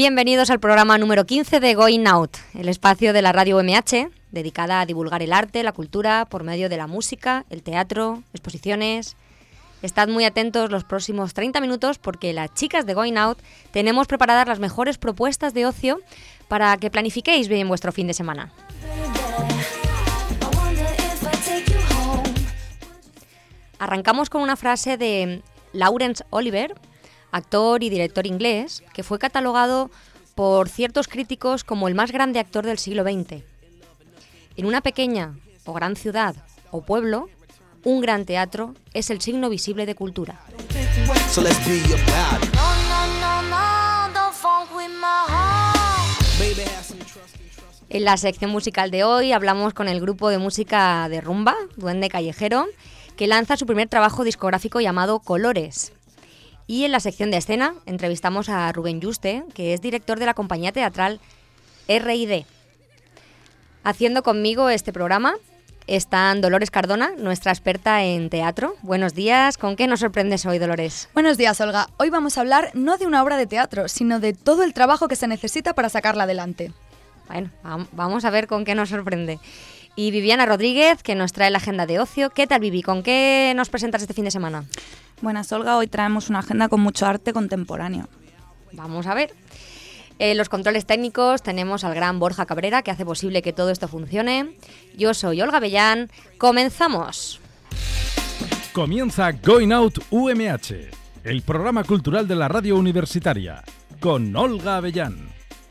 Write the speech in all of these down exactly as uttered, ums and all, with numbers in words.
Bienvenidos al programa número quince de Going Out, el espacio de la radio U M H, dedicada a divulgar el arte, la cultura, por medio de la música, el teatro, exposiciones. Estad muy atentos los próximos treinta minutos porque las chicas de Going Out tenemos preparadas las mejores propuestas de ocio para que planifiquéis bien vuestro fin de semana. Arrancamos con una frase de Laurence Olivier, actor y director inglés, que fue catalogado por ciertos críticos como el más grande actor del siglo veinte. En una pequeña o gran ciudad o pueblo, un gran teatro es el signo visible de cultura. En la sección musical de hoy hablamos con el grupo de música de rumba, Duende Callejero, que lanza su primer trabajo discográfico llamado Colores. Y en la sección de escena entrevistamos a Rubén Yuste, que es director de la compañía teatral R I D. Haciendo conmigo este programa están Dolores Cardona, nuestra experta en teatro. Buenos días, ¿con qué nos sorprendes hoy, Dolores? Buenos días, Olga. Hoy vamos a hablar no de una obra de teatro, sino de todo el trabajo que se necesita para sacarla adelante. Bueno, vamos a ver con qué nos sorprende. Y Viviana Rodríguez, que nos trae la agenda de ocio. ¿Qué tal, Vivi? ¿Con qué nos presentas este fin de semana? Buenas, Olga. Hoy traemos una agenda con mucho arte contemporáneo. Vamos a ver. En los controles técnicos tenemos al gran Borja Cabrera, que hace posible que todo esto funcione. Yo soy Olga Avellán. ¡Comenzamos! Comienza Going Out U M H, el programa cultural de la radio universitaria, con Olga Avellán.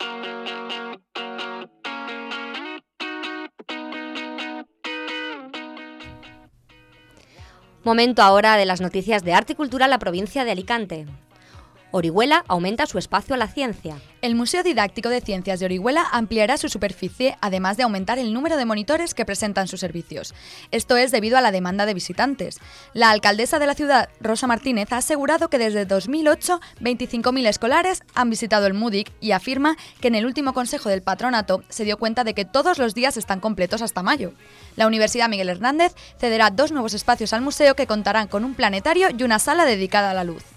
Momento ahora de las noticias de arte y cultura en la provincia de Alicante. Orihuela aumenta su espacio a la ciencia. El Museo Didáctico de Ciencias de Orihuela ampliará su superficie, además de aumentar el número de monitores que presentan sus servicios. Esto es debido a la demanda de visitantes. La alcaldesa de la ciudad, Rosa Martínez, ha asegurado que desde dos mil ocho, veinticinco mil escolares han visitado el MUDIC y afirma que en el último consejo del patronato se dio cuenta de que todos los días están completos hasta mayo. La Universidad Miguel Hernández cederá dos nuevos espacios al museo que contarán con un planetario y una sala dedicada a la luz.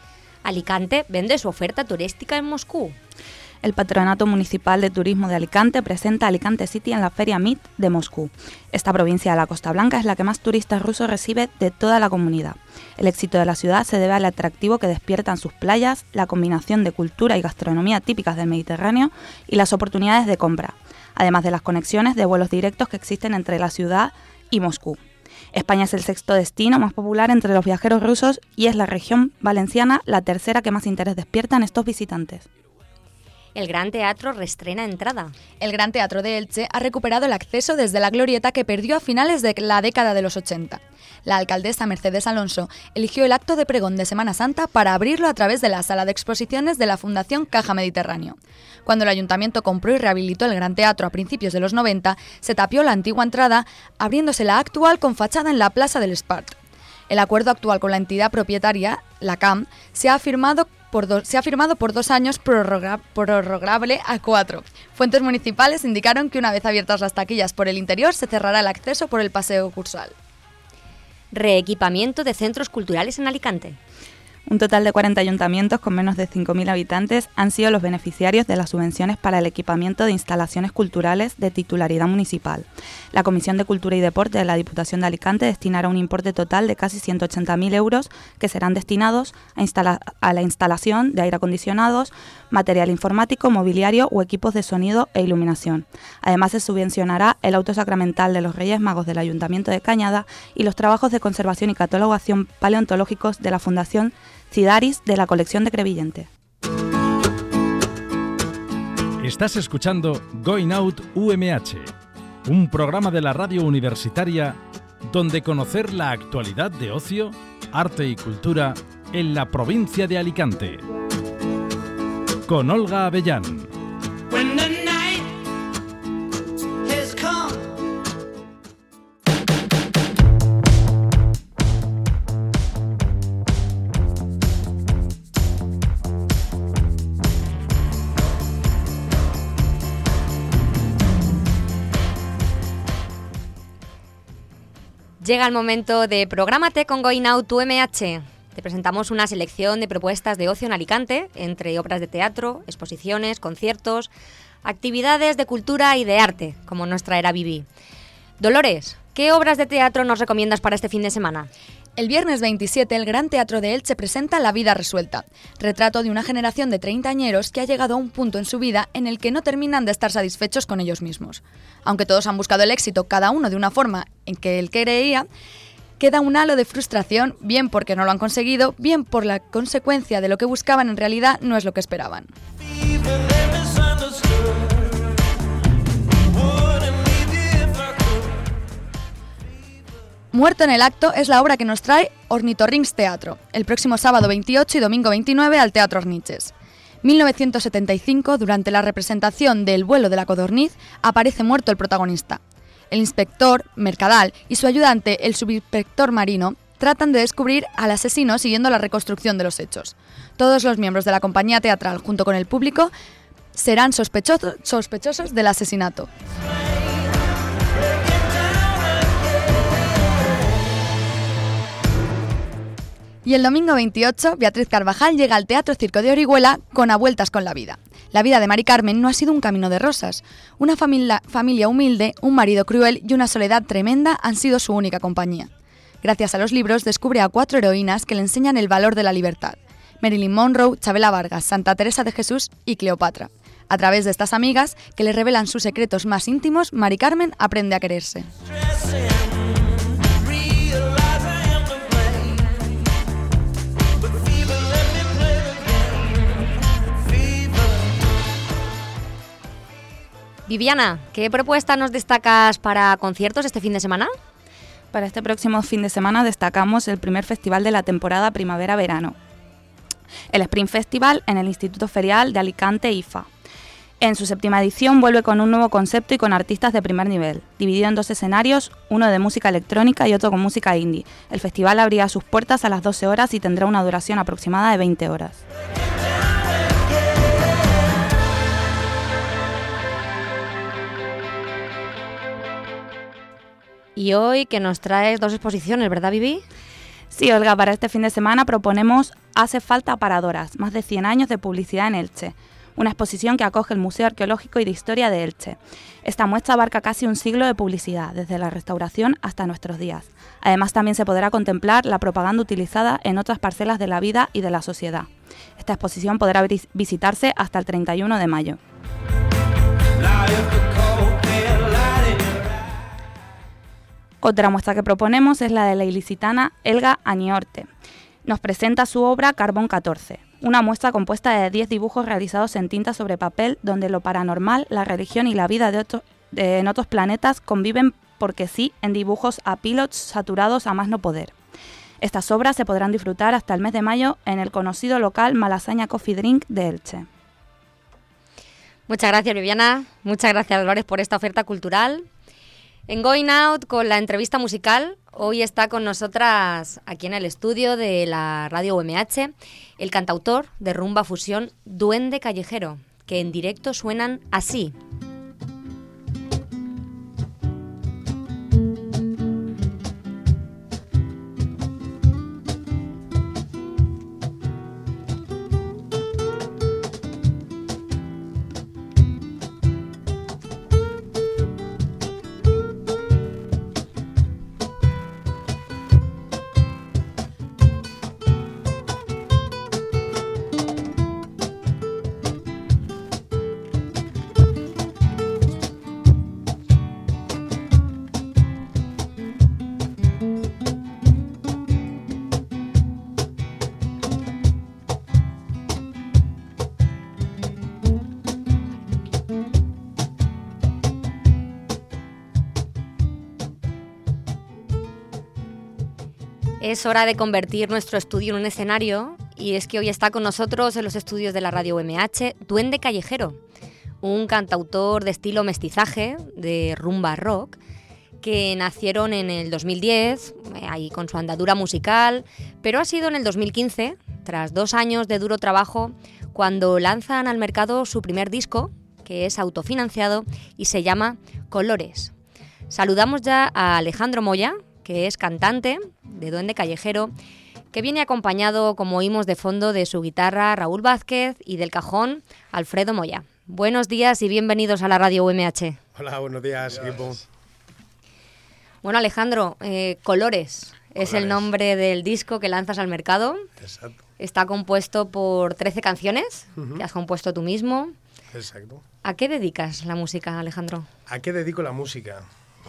Alicante vende su oferta turística en Moscú. El Patronato Municipal de Turismo de Alicante presenta Alicante City en la Feria M I T de Moscú. Esta provincia de la Costa Blanca es la que más turistas rusos recibe de toda la comunidad. El éxito de la ciudad se debe al atractivo que despiertan sus playas, la combinación de cultura y gastronomía típicas del Mediterráneo y las oportunidades de compra, además de las conexiones de vuelos directos que existen entre la ciudad y Moscú. España es el sexto destino más popular entre los viajeros rusos y es la región valenciana la tercera que más interés despierta en estos visitantes. El Gran Teatro reestrena entrada. El Gran Teatro de Elche ha recuperado el acceso desde la glorieta que perdió a finales de la década de los ochenta. La alcaldesa Mercedes Alonso eligió el acto de pregón de Semana Santa para abrirlo a través de la sala de exposiciones de la Fundación Caja Mediterráneo. Cuando el ayuntamiento compró y rehabilitó el Gran Teatro a principios de los noventa, se tapió la antigua entrada, abriéndose la actual con fachada en la Plaza del Espart. El acuerdo actual con la entidad propietaria, la C A M, se ha firmado por, do- se ha firmado por dos años prorroga- prorrogable a cuatro. Fuentes municipales indicaron que una vez abiertas las taquillas por el interior se cerrará el acceso por el paseo Cursal. Reequipamiento de centros culturales en Alicante. Un total de cuarenta ayuntamientos con menos de cinco mil habitantes han sido los beneficiarios de las subvenciones para el equipamiento de instalaciones culturales de titularidad municipal. La Comisión de Cultura y Deporte de la Diputación de Alicante destinará un importe total de casi ciento ochenta mil euros que serán destinados a, instala- a la instalación de aire acondicionados, material informático, mobiliario o equipos de sonido e iluminación. Además, se subvencionará el auto sacramental de los Reyes Magos del Ayuntamiento de Cañada y los trabajos de conservación y catalogación paleontológicos de la Fundación Cidaris de la colección de Crevillente. Estás escuchando Going Out U M H, un programa de la radio universitaria donde conocer la actualidad de ocio, arte y cultura en la provincia de Alicante. Con Olga Avellán. Llega el momento de Prográmate con Going Out U M H. Te presentamos una selección de propuestas de ocio en Alicante, entre obras de teatro, exposiciones, conciertos, actividades de cultura y de arte, como nos traerá Vivi. Dolores, ¿qué obras de teatro nos recomiendas para este fin de semana? El viernes veintisiete, el Gran Teatro de Elche presenta La vida resuelta, retrato de una generación de treintañeros que ha llegado a un punto en su vida en el que no terminan de estar satisfechos con ellos mismos. Aunque todos han buscado el éxito, cada uno de una forma en que él creía, queda un halo de frustración, bien porque no lo han conseguido, bien por la consecuencia de lo que buscaban en realidad no es lo que esperaban. Muerto en el acto es la obra que nos trae Ornitorrincs Teatro, el próximo sábado veintiocho y domingo veintinueve al Teatro Orniches. mil novecientos setenta y cinco, durante la representación de El vuelo de la codorniz, aparece muerto el protagonista. El inspector, Mercadal, y su ayudante, el subinspector Marino, tratan de descubrir al asesino siguiendo la reconstrucción de los hechos. Todos los miembros de la compañía teatral, junto con el público, serán sospechosos, sospechosos del asesinato. Y el domingo veintiocho, Beatriz Carvajal llega al Teatro Circo de Orihuela con A vueltas con la vida. La vida de Mari Carmen no ha sido un camino de rosas. Una familia, familia humilde, un marido cruel y una soledad tremenda han sido su única compañía. Gracias a los libros descubre a cuatro heroínas que le enseñan el valor de la libertad: Marilyn Monroe, Chabela Vargas, Santa Teresa de Jesús y Cleopatra. A través de estas amigas, que le revelan sus secretos más íntimos, Mari Carmen aprende a quererse. Viviana, ¿qué propuesta nos destacas para conciertos este fin de semana? Para este próximo fin de semana destacamos el primer festival de la temporada primavera-verano, el Spring Festival en el Instituto Ferial de Alicante I F A. En su séptima edición vuelve con un nuevo concepto y con artistas de primer nivel, dividido en dos escenarios, uno de música electrónica y otro con música indie. El festival abrirá sus puertas a las doce horas y tendrá una duración aproximada de veinte horas. Y hoy que nos traes dos exposiciones, ¿verdad, Vivi? Sí, Olga, para este fin de semana proponemos Hace falta paradoras, más de cien años de publicidad en Elche, una exposición que acoge el Museo Arqueológico y de Historia de Elche. Esta muestra abarca casi un siglo de publicidad, desde la restauración hasta nuestros días. Además, también se podrá contemplar la propaganda utilizada en otras parcelas de la vida y de la sociedad. Esta exposición podrá visitarse hasta el treinta y uno de mayo. Otra muestra que proponemos es la de la ilicitana Elga Aniorte. Nos presenta su obra Carbón catorce, una muestra compuesta de diez dibujos realizados en tinta sobre papel, donde lo paranormal, la religión y la vida de otro, de, en otros planetas conviven porque sí en dibujos a pilots saturados a más no poder. Estas obras se podrán disfrutar hasta el mes de mayo en el conocido local Malasaña Coffee Drink de Elche. Muchas gracias, Viviana. Muchas gracias, Dolores, por esta oferta cultural. En Going Out, con la entrevista musical, hoy está con nosotras aquí en el estudio de la radio U M H el cantautor de rumba fusión Duende Callejero, que en directo suenan así. Es hora de convertir nuestro estudio en un escenario y es que hoy está con nosotros en los estudios de la radio U M H Duende Callejero, un cantautor de estilo mestizaje, de rumba rock, que nacieron en el dos mil diez, ahí con su andadura musical, pero ha sido en el dos mil quince, tras dos años de duro trabajo, cuando lanzan al mercado su primer disco, que es autofinanciado y se llama Colores. Saludamos ya a Alejandro Moya, que es cantante de Duende Callejero, que viene acompañado, como oímos de fondo, de su guitarra Raúl Vázquez y del cajón Alfredo Moya. Buenos días y bienvenidos a la Radio U M H. Hola, buenos días, equipo. Bueno, Alejandro, eh, Colores, Colores es el nombre del disco que lanzas al mercado. Exacto. Está compuesto por trece canciones, uh-huh. que has compuesto tú mismo. Exacto. ¿A qué dedicas la música, Alejandro? ¿A qué dedico la música?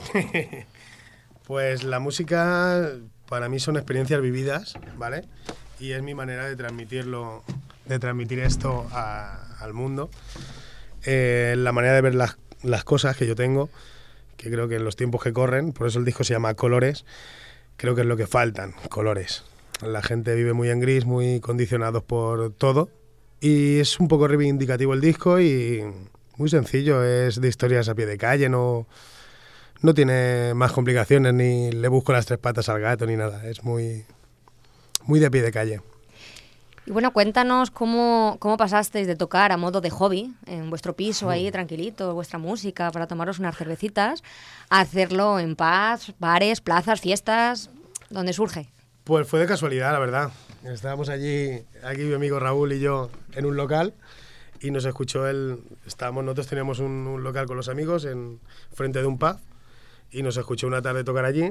Pues la música para mí son experiencias vividas, ¿vale? Y es mi manera de transmitirlo, de transmitir esto a, al mundo. Eh, la manera de ver las, las cosas que yo tengo, que creo que en los tiempos que corren, por eso el disco se llama Colores, creo que es lo que faltan, colores. La gente vive muy en gris, muy condicionados por todo, y es un poco reivindicativo el disco y muy sencillo, es de historias a pie de calle, no, no tiene más complicaciones, ni le busco las tres patas al gato ni nada, es muy, muy de a pie de calle. Y bueno, cuéntanos cómo, cómo pasasteis de tocar a modo de hobby en vuestro piso ahí tranquilito, vuestra música para tomaros unas cervecitas, a hacerlo en pubs, bares, plazas, fiestas, ¿dónde surge? Pues fue de casualidad, la verdad. Estábamos allí, aquí mi amigo Raúl y yo, en un local y nos escuchó él, estábamos, nosotros teníamos un, un local con los amigos en frente de un pub y nos escuchó una tarde tocar allí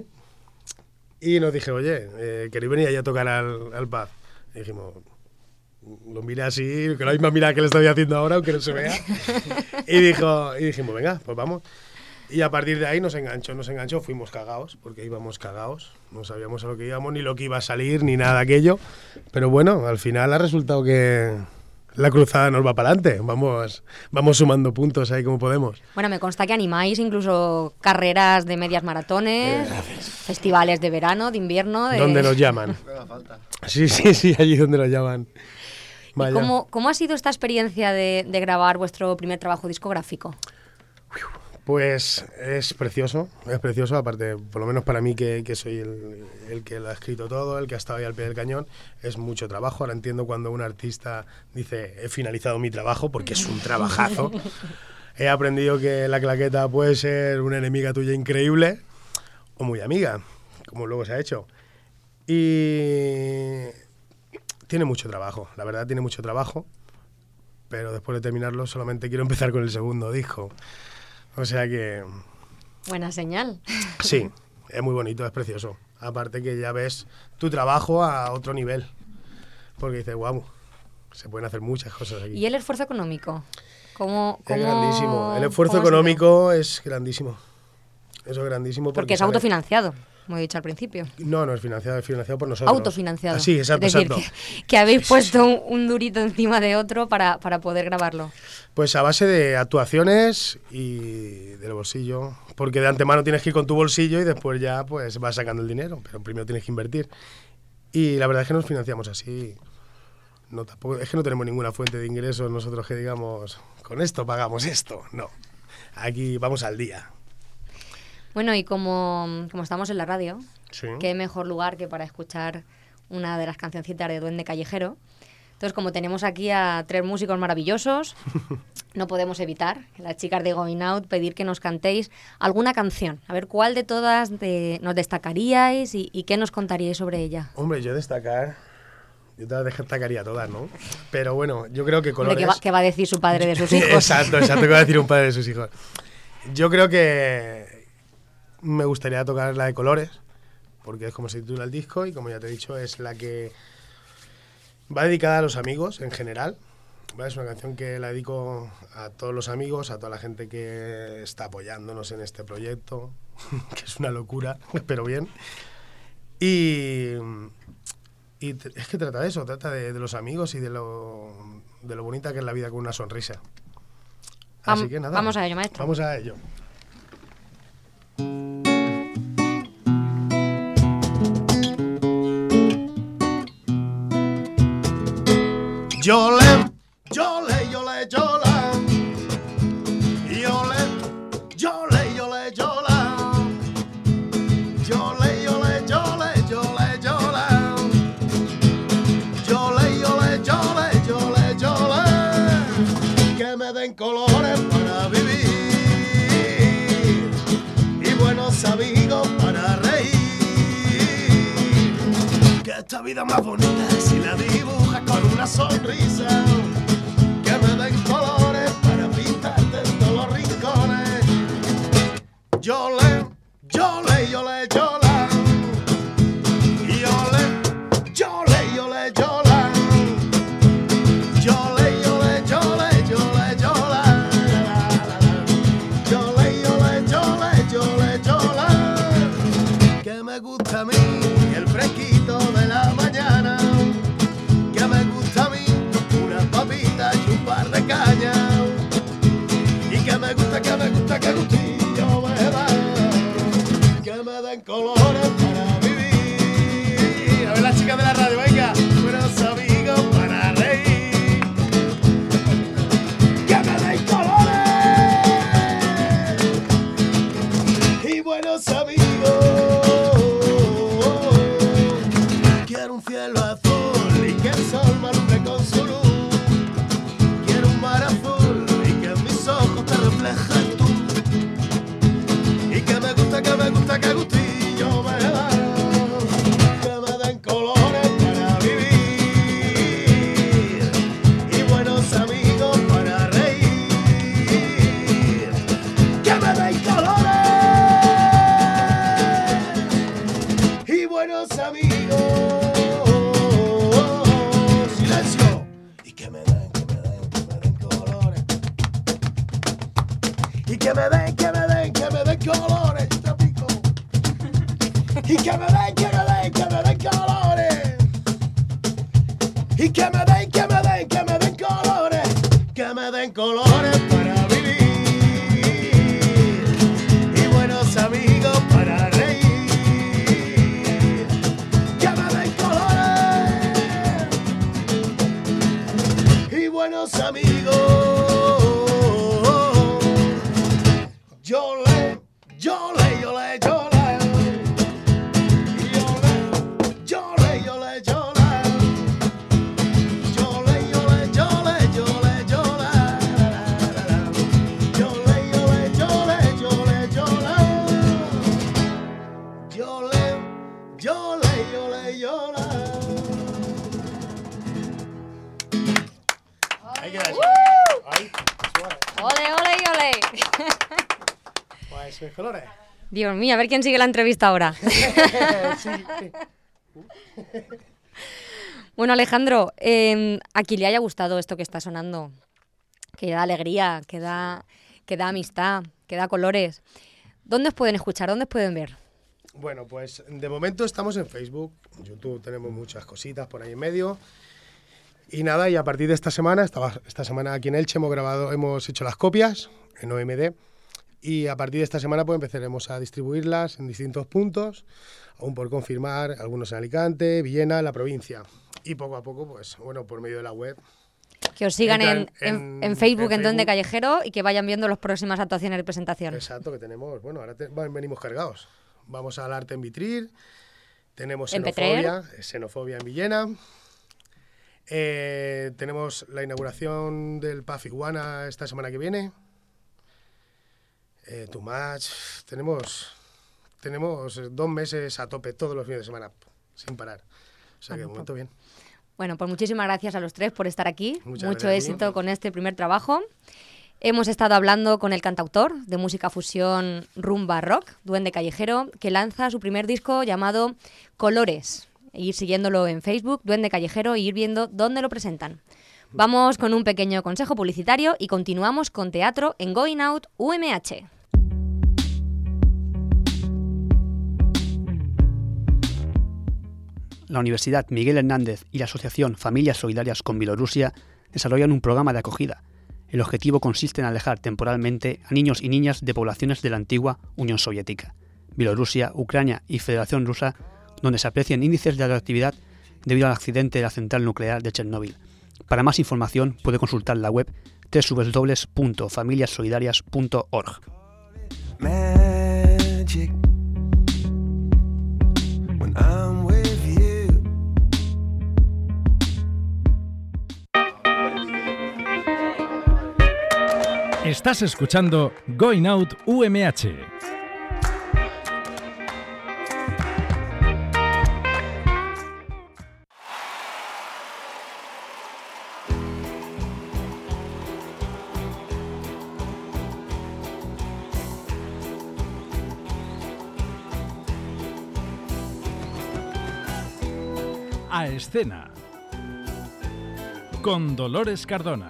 y nos dije, oye, eh, ¿queréis venir allá a tocar al, al pub? Y dijimos... Lo miré así, que la misma mirada que le estoy haciendo ahora, aunque no se vea. Y, dijo, y dijimos, venga, pues vamos. Y a partir de ahí nos enganchó, nos enganchó, fuimos cagados, porque íbamos cagados. No sabíamos a lo que íbamos, ni lo que iba a salir, ni nada de aquello. Pero bueno, al final ha resultado que la cruzada nos va para adelante. Vamos, vamos sumando puntos ahí como podemos. Bueno, me consta que animáis incluso carreras de medias maratones, festivales de verano, de invierno. De... Donde nos llaman. Sí, sí, sí, allí donde nos llaman. ¿Y cómo, cómo ha sido esta experiencia de, de grabar vuestro primer trabajo discográfico? Pues es precioso, es precioso, aparte, por lo menos para mí que, que soy el, el que lo ha escrito todo, el que ha estado ahí al pie del cañón, es mucho trabajo. Ahora entiendo cuando un artista dice, he finalizado mi trabajo, porque es un trabajazo. He aprendido que la claqueta puede ser una enemiga tuya increíble o muy amiga, como luego se ha hecho. Y... tiene mucho trabajo, la verdad tiene mucho trabajo, pero después de terminarlo solamente quiero empezar con el segundo disco. O sea que... buena señal. Sí, es muy bonito, es precioso. Aparte que ya ves tu trabajo a otro nivel, porque dices, guau, se pueden hacer muchas cosas aquí. ¿Y el esfuerzo económico? ¿Cómo, cómo, es grandísimo, el esfuerzo económico es grandísimo. Eso es grandísimo. Porque, porque es ¿sabes? Autofinanciado. Como he dicho al principio. No, no es financiado, es financiado por nosotros. Autofinanciado. Ah, sí, exacto, es decir, exacto. Que, que habéis puesto un, un durito encima de otro para, para poder grabarlo. Pues a base de actuaciones y del bolsillo. Porque de antemano tienes que ir con tu bolsillo y después ya pues vas sacando el dinero. Pero primero tienes que invertir. Y la verdad es que nos financiamos así. No, tampoco, es que no tenemos ninguna fuente de ingresos nosotros que digamos, con esto pagamos esto. No, aquí vamos al día. Bueno, y como, como estamos en la radio, sí. Qué mejor lugar que para escuchar una de las cancioncitas de Duende Callejero. Entonces, como tenemos aquí a tres músicos maravillosos, no podemos evitar, las chicas de Going Out, pedir que nos cantéis alguna canción. A ver, ¿cuál de todas de, nos destacaríais y, y qué nos contaríais sobre ella? Hombre, yo destacar... Yo te las destacaría todas, ¿no? Pero bueno, yo creo que Colores... ¿Qué va, qué va a decir su padre de sus hijos? Exacto, exacto, ¿qué va a decir un padre de sus hijos? Yo creo que... me gustaría tocar la de Colores, porque es como se titula el disco y como ya te he dicho es la que va dedicada a los amigos en general, ¿vale? Es una canción que la dedico a todos los amigos, a toda la gente que está apoyándonos en este proyecto, que es una locura, pero bien. Y, y es que trata de eso, trata de, de los amigos y de lo, de lo bonita que es la vida con una sonrisa. Así Vam, que nada. Vamos a ello, maestro. Vamos a ello. Yole, yole, yole, yola. Yole, yole, yole, yola. Yole, yole, yole, yole, yola. Yole, yole, yole, yole, yole. Que me den colores para vivir y buenos amigos para reír. Que esta vida más bonita si la dibujas con una sonrisa. Que me den colores para pintarte en todos los rincones. Yo le, yo le, yo le, yo le. Y yo le, yo le, yo le, yo le. Yo le, yo le, yo le, yo le, yo le. Yo le, yo le, yo le, yo le, yo le. Que me gusta a mí el fresquito de la mañana. Que me gusta a mí unas papitas y un par de cañas. Y que me gusta, que me gusta, que gustillo me da. Que me den colores para vivir. A ver las chicas de la radio, venga. Buenos amigos para reír. Que me den colores. Y buenos amigos. Quiero un cielo azul y que el sol me alumbre con su luz. Quiero un mar azul y que en mis ojos te reflejes tú. Y que me gusta, que me gusta, que gustillo me da. Que me den colores para vivir. Y buenos amigos para reír. Que me den colores. Y buenos amigos. Silencio. Y que me den, que me den, que me den colores. Y que me den, que me den, que me den colores. Yo te pico. Y que me den, que me den, que me den colores. Y que me den, que me den, que me den colores. Que me den colores para vivir. Y buenos amigos para reír. Que me den colores. Y buenos amigos. Yo le, yo le, yo le, yo le. Yo le, yo le, yo le, yo le. Yo le, yo le, yo le, yo le, yo le. Yo le, yo le, yo le, yo le, yo le. Yo le, yo le, yo le, yo le. Ahí queda. Ahí, suave. ¡Ole, ole y ole! Pues mis colores. Dios mío, a ver quién sigue la entrevista ahora. Sí. Bueno, Alejandro, eh, a quien le haya gustado esto que está sonando, que da alegría, que da, que da amistad, que da colores, ¿dónde os pueden escuchar? ¿Dónde os pueden ver? Bueno, pues de momento estamos en Facebook, YouTube tenemos muchas cositas por ahí en medio. Y nada, y a partir de esta semana, esta, esta semana aquí en Elche hemos grabado, hemos hecho las copias en O M D. Y a partir de esta semana pues empezaremos a distribuirlas en distintos puntos, aún por confirmar, algunos en Alicante, Villena, la provincia. Y poco a poco, pues bueno, por medio de la web. Que os sigan en, en, en, en Facebook, en, en Duende Facebook. Callejero, y que vayan viendo las próximas actuaciones y presentación. Exacto, que tenemos, bueno, ahora te, venimos cargados. Vamos al Arte en Vitrir, tenemos En Xenofobia, Xenofobia en Villena. Eh, tenemos la inauguración del P A F Iguana esta semana que viene. Eh, Too Much. Tenemos, tenemos dos meses a tope todos los fines de semana, sin parar. O sea que de momento bien. Bueno, pues muchísimas gracias a los tres por estar aquí. Muchas Mucho gracias. éxito con este primer trabajo. Hemos estado hablando con el cantautor de música fusión rumba rock, Duende Callejero, que lanza su primer disco llamado Colores. E ir siguiéndolo en Facebook, Duende Callejero, e ir viendo dónde lo presentan. Vamos con un pequeño consejo publicitario y continuamos con teatro en Going Out U M H. La Universidad Miguel Hernández y la Asociación Familias Solidarias con Bielorrusia desarrollan un programa de acogida. El objetivo consiste en alejar temporalmente a niños y niñas de poblaciones de la antigua Unión Soviética, Bielorrusia, Ucrania y Federación Rusa, donde se aprecian índices de radioactividad debido al accidente de la central nuclear de Chernóbil. Para más información puede consultar la web doble u doble u doble u punto familias solidarias punto org. Magic. When I'm with you. Estás escuchando Going Out U M H. a escena con Dolores Cardona.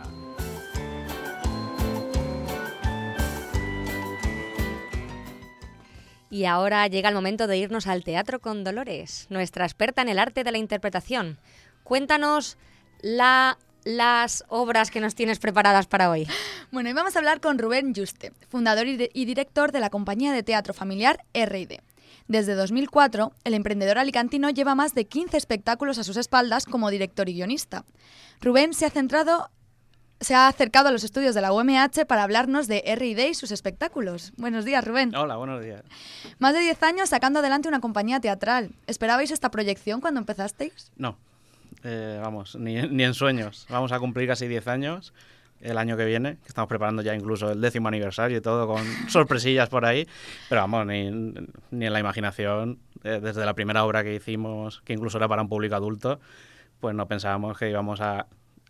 Y ahora llega el momento de irnos al teatro con Dolores, nuestra experta en el arte de la interpretación. Cuéntanos la, las obras que nos tienes preparadas para hoy. Bueno, hoy vamos a hablar con Rubén Yuste, fundador y, de, y director de la compañía de teatro familiar erre y de. Desde dos mil cuatro, el emprendedor alicantino lleva más de quince espectáculos a sus espaldas como director y guionista. Rubén se ha centrado... Se ha acercado a los estudios de la U M H para hablarnos de erre y de y sus espectáculos. Buenos días, Rubén. Hola, buenos días. Más de diez años sacando adelante una compañía teatral. ¿Esperabais esta proyección cuando empezasteis? No, eh, vamos, ni, ni en sueños. Vamos a cumplir casi diez años el año que viene, que estamos preparando ya incluso el décimo aniversario y todo, con sorpresillas por ahí. Pero vamos, ni, ni en la imaginación, eh, desde la primera obra que hicimos, que incluso era para un público adulto, pues no pensábamos que íbamos a,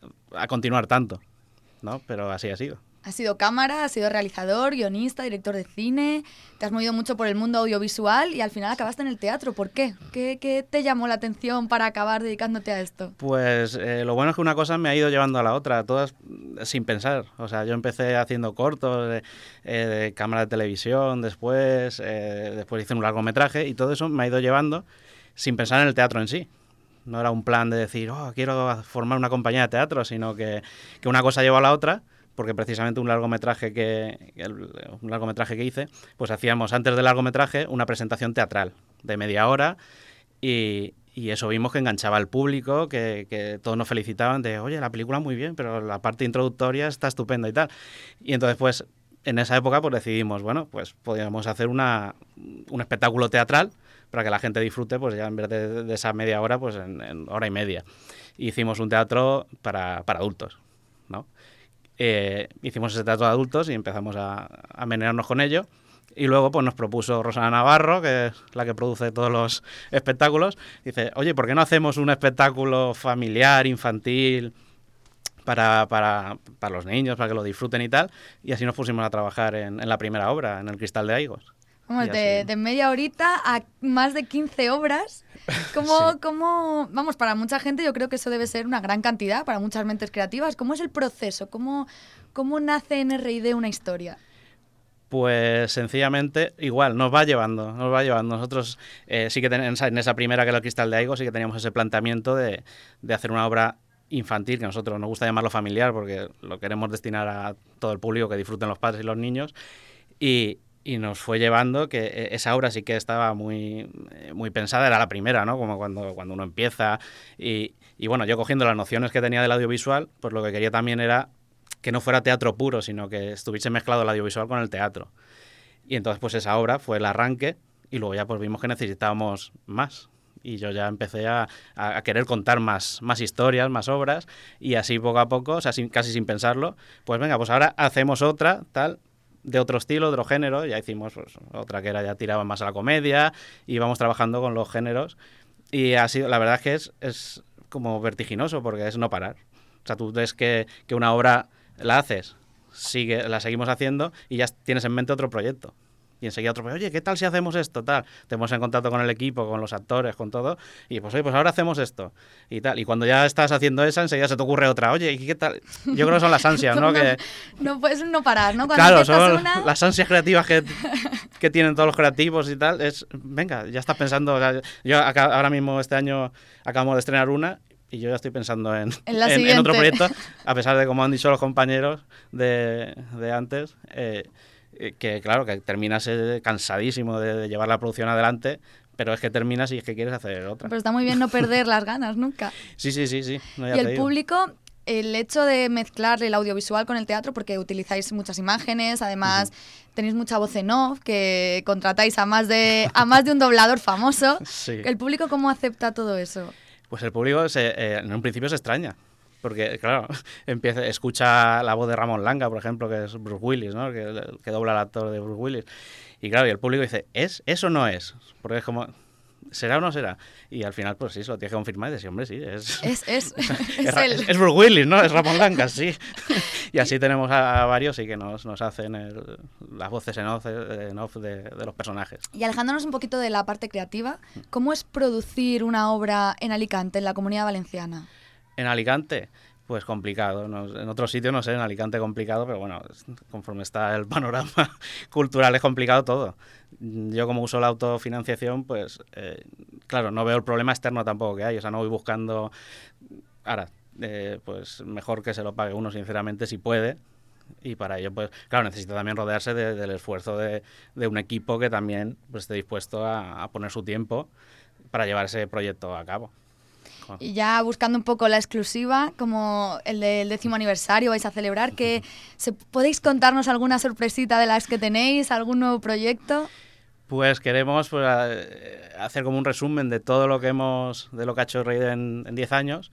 a continuar tanto. ¿No? Pero así ha sido. Has sido cámara, has sido realizador, guionista, director de cine, te has movido mucho por el mundo audiovisual y al final acabaste en el teatro. ¿Por qué? ¿Qué, qué te llamó la atención para acabar dedicándote a esto? Pues eh, lo bueno es que una cosa me ha ido llevando a la otra, todas sin pensar. O sea, yo empecé haciendo cortos de, eh, de cámara de televisión, después, eh, después hice un largometraje y todo eso me ha ido llevando sin pensar en el teatro en sí. No era un plan de decir, oh, quiero formar una compañía de teatro, sino que, que una cosa llevó a la otra, porque precisamente un largometraje que el, un largometraje que hice, pues hacíamos antes del largometraje una presentación teatral de media hora y, y eso vimos que enganchaba al público, que, que todos nos felicitaban de, oye, la película muy bien, pero la parte introductoria está estupenda y tal. Y entonces, pues, en esa época pues decidimos, bueno, pues podíamos hacer una, un espectáculo teatral para que la gente disfrute, pues ya en vez de, de esa media hora, pues en, en hora y media. Hicimos un teatro para, para adultos, ¿no? Eh, hicimos ese teatro de adultos y empezamos a, a menearnos con ello. Y luego pues nos propuso Rosana Navarro, que es la que produce todos los espectáculos. Dice, oye, ¿por qué no hacemos un espectáculo familiar, infantil, para, para, para los niños, para que lo disfruten y tal? Y así nos pusimos a trabajar en, en la primera obra, en El Cristal de Aigos. Vamos, de, de media horita a más de quince obras. ¿Cómo, sí. cómo, vamos, para mucha gente yo creo que eso debe ser una gran cantidad, para muchas mentes creativas. ¿Cómo es el proceso? ¿Cómo, cómo nace en erre y de una historia? Pues sencillamente, igual, nos va llevando, nos va llevando. Nosotros eh, sí que ten, en esa primera, que era El Cristal de Aigos, sí que teníamos ese planteamiento de, de hacer una obra infantil, que a nosotros nos gusta llamarlo familiar, porque lo queremos destinar a todo el público, que disfruten los padres y los niños. Y... Y nos fue llevando que esa obra sí que estaba muy, muy pensada, era la primera, ¿no? Como cuando, cuando uno empieza. Y, y bueno, yo cogiendo las nociones que tenía del audiovisual, pues lo que quería también era que no fuera teatro puro, sino que estuviese mezclado el audiovisual con el teatro. Y entonces pues esa obra fue el arranque y luego ya pues vimos que necesitábamos más. Y yo ya empecé a, a querer contar más, más historias, más obras, y así poco a poco, o sea, sin, casi sin pensarlo, pues venga, pues ahora hacemos otra, tal... de otro estilo, de otro género. Ya hicimos pues, otra que era ya tiraba más a la comedia, y íbamos trabajando con los géneros y ha sido, la verdad es que es, es como vertiginoso, porque es no parar. O sea, tú ves que, que una obra la haces, sigue, la seguimos haciendo y ya tienes en mente otro proyecto. Y enseguida otro, oye, ¿qué tal si hacemos esto? Tal. Te pones en contacto con el equipo, con los actores, con todo, y pues, oye, pues ahora hacemos esto. Y tal. Y cuando ya estás haciendo esa, enseguida se te ocurre otra. Oye, ¿y qué tal? Yo creo que son las ansias, ¿no? no, que, no puedes no parar, ¿no? Cuando claro, son una... las ansias creativas que, que tienen todos los creativos y tal. Es, venga, ya estás pensando. Yo acá, ahora mismo este año acabamos de estrenar una, y yo ya estoy pensando en, en, la en, en otro proyecto, a pesar de, como han dicho los compañeros de, de antes, eh, que claro, que terminas eh, cansadísimo de, de llevar la producción adelante, pero es que terminas y es que quieres hacer otra. Pero está muy bien no perder las ganas nunca. Sí, sí, sí, sí. No, ya y te el digo. público, el hecho de mezclar el audiovisual con el teatro, porque utilizáis muchas imágenes, además uh-huh. tenéis mucha voz en off, que contratáis a más de, a más de un doblador famoso. Sí. ¿El público cómo acepta todo eso? Pues el público se, eh, en un principio se extraña. Porque, claro, empieza, escucha la voz de Ramón Langa, por ejemplo, que es Bruce Willis, ¿no? Que, que dobla al actor de Bruce Willis. Y claro, y el público dice, ¿es? ¿Eso no es? Porque es como... ¿será o no será? Y al final, pues sí, se lo tienes que confirmar y decir, hombre, sí, es... Es, es, es, es, él. es, es Bruce Willis, ¿no? Es Ramón Lancas, sí. Y así tenemos a, a varios y que nos, nos hacen el, las voces en off, en off de, de los personajes. Y alejándonos un poquito de la parte creativa, ¿cómo es producir una obra en Alicante, en la Comunidad Valenciana? En Alicante, pues complicado. No, en otros sitios no sé, en Alicante complicado, pero bueno, conforme está el panorama cultural es complicado todo. Yo como uso la autofinanciación, pues eh, claro, no veo el problema externo tampoco que hay. O sea, no voy buscando... Ahora, eh, pues mejor que se lo pague uno, sinceramente, si puede. Y para ello, pues claro, necesita también rodearse de, del esfuerzo de, de un equipo que también pues, esté dispuesto a, a poner su tiempo para llevar ese proyecto a cabo. Y ya buscando un poco la exclusiva, como el del décimo aniversario vais a celebrar, que se, ¿podéis contarnos alguna sorpresita de las que tenéis, algún nuevo proyecto? Pues queremos pues, hacer como un resumen de todo lo que hemos, de lo que ha hecho Reide en diez años.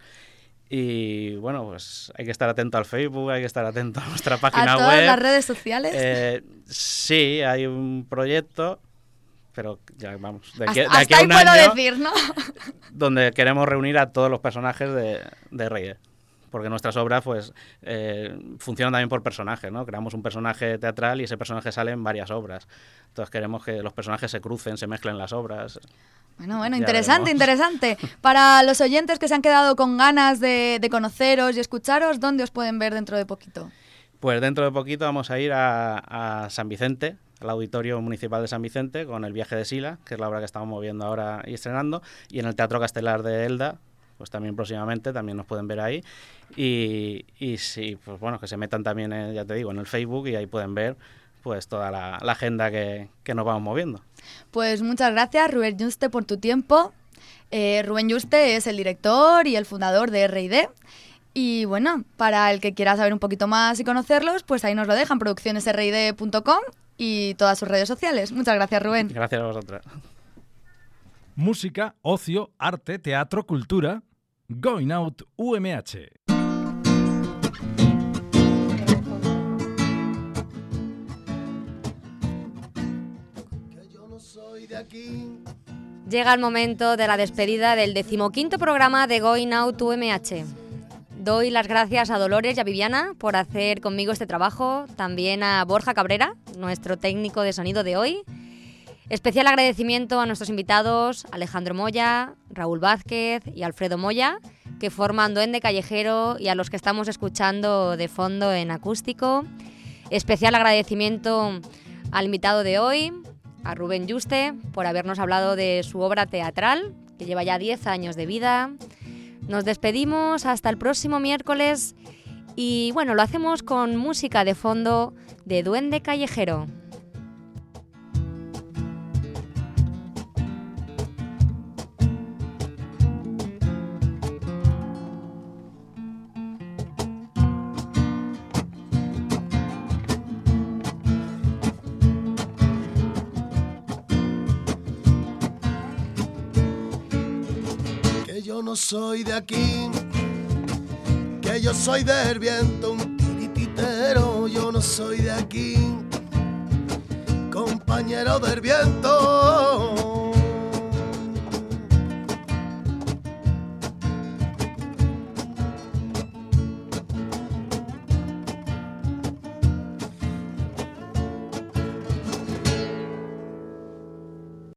Y bueno, pues hay que estar atento al Facebook, hay que estar atento a nuestra página web. ¿A todas las redes sociales? Eh, sí, hay un proyecto, pero ya vamos, de aquí, hasta, de aquí hasta a un ahí puedo año, decir, ¿no? donde queremos reunir a todos los personajes de, de Reide. Porque nuestras obras pues eh, funcionan también por personajes, ¿no? Creamos un personaje teatral y ese personaje sale en varias obras. Entonces queremos que los personajes se crucen, se mezclen las obras. Bueno, bueno, Ya interesante, veremos. interesante. Para los oyentes que se han quedado con ganas de, de conoceros y escucharos, ¿dónde os pueden ver dentro de poquito? Pues dentro de poquito vamos a ir a, a San Vicente, al Auditorio Municipal de San Vicente, con El viaje de Sila, que es la obra que estamos moviendo ahora y estrenando, y en el Teatro Castelar de Elda, pues también próximamente, también nos pueden ver ahí. Y, y sí, pues bueno, que se metan también, en, ya te digo, en el Facebook y ahí pueden ver pues toda la, la agenda que, que nos vamos moviendo. Pues muchas gracias, Rubén Yuste, por tu tiempo. Eh, Rubén Yuste es el director y el fundador de R I D. Y bueno, para el que quiera saber un poquito más y conocerlos, pues ahí nos lo dejan, producciones r i d punto com y todas sus redes sociales. Muchas gracias, Rubén. Gracias a vosotras. Música, ocio, arte, teatro, cultura. Going Out U M H. Llega el momento de la despedida del decimoquinto programa de Going Out U M H. Doy las gracias a Dolores y a Viviana por hacer conmigo este trabajo, también a Borja Cabrera, nuestro técnico de sonido de hoy. Especial agradecimiento a nuestros invitados Alejandro Moya, Raúl Vázquez y Alfredo Moya, que forman Duende Callejero, y a los que estamos escuchando de fondo en acústico. Especial agradecimiento al invitado de hoy, a Rubén Yuste, por habernos hablado de su obra teatral, que lleva ya diez años de vida. Nos despedimos hasta el próximo miércoles y bueno, lo hacemos con música de fondo de Duende Callejero. Yo no soy de aquí, que yo soy del viento, un tirititero. Yo no soy de aquí, compañero del viento.